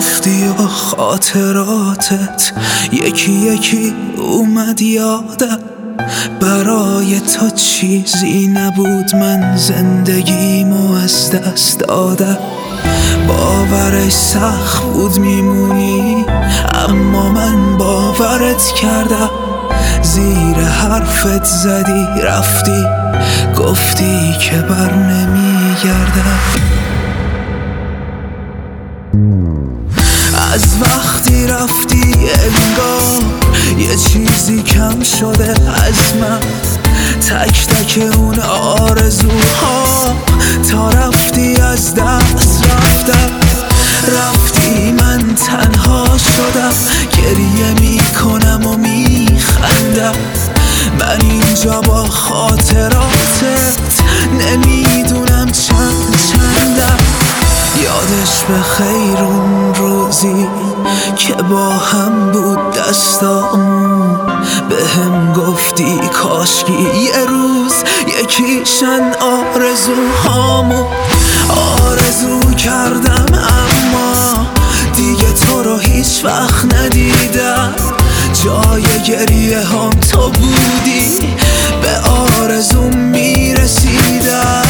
رفتی و خاطراتت یکی یکی اومد یادم. برای تو چیزی نبود، من زندگیمو از دست دادم. باورش سخت بود میمونی، اما من باورت کردم. زیر حرفت زدی رفتی، گفتی که بر نمیگردم. از وقتی رفتی انگار یه چیزی کم شده از من. تک تک اون آرزوها تا رفتی از دست رفتم. رفتی من تنها شدم، گریه میکنم و میخندم. من اینجا با خاطراتت نمیدونم چندم. یادش به خیر اون روزی که با هم بود دستامون. به هم گفتی کاشکی یه روز یکیشن آرزوهامون. آرزو کردم اما دیگه تو رو هیچ وقت ندیدم. جای گریه هم تو بودی، به آرزوم میرسیدم.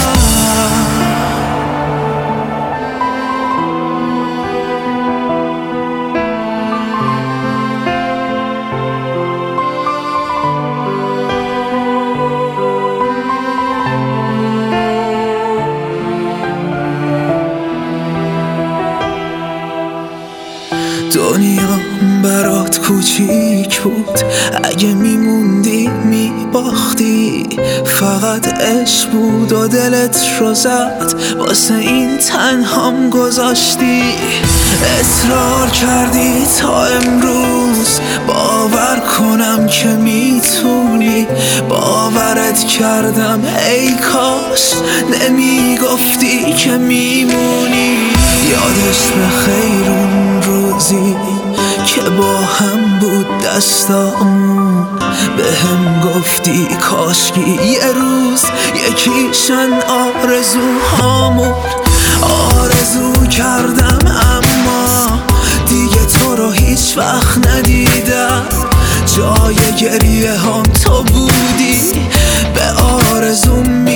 دنیا برات کوچیک بود، اگه میموندی میباختی. فقط عشق بود و دلت رو زد، واسه این تنهام گذاشتی. اصرار کردی تا امروز باور کنم که میتونی. باورت کردم ای کاش نمیگفتی که میمونی. یادش به خیر اون روزی که با هم بود دستامون. به هم گفتی کاشکی یه روز یکیشن آرزوهامون. آرزو کردم اما دیگه تو رو هیچ وقت ندیدم. جای گریه هم تو بودی، به آرزوم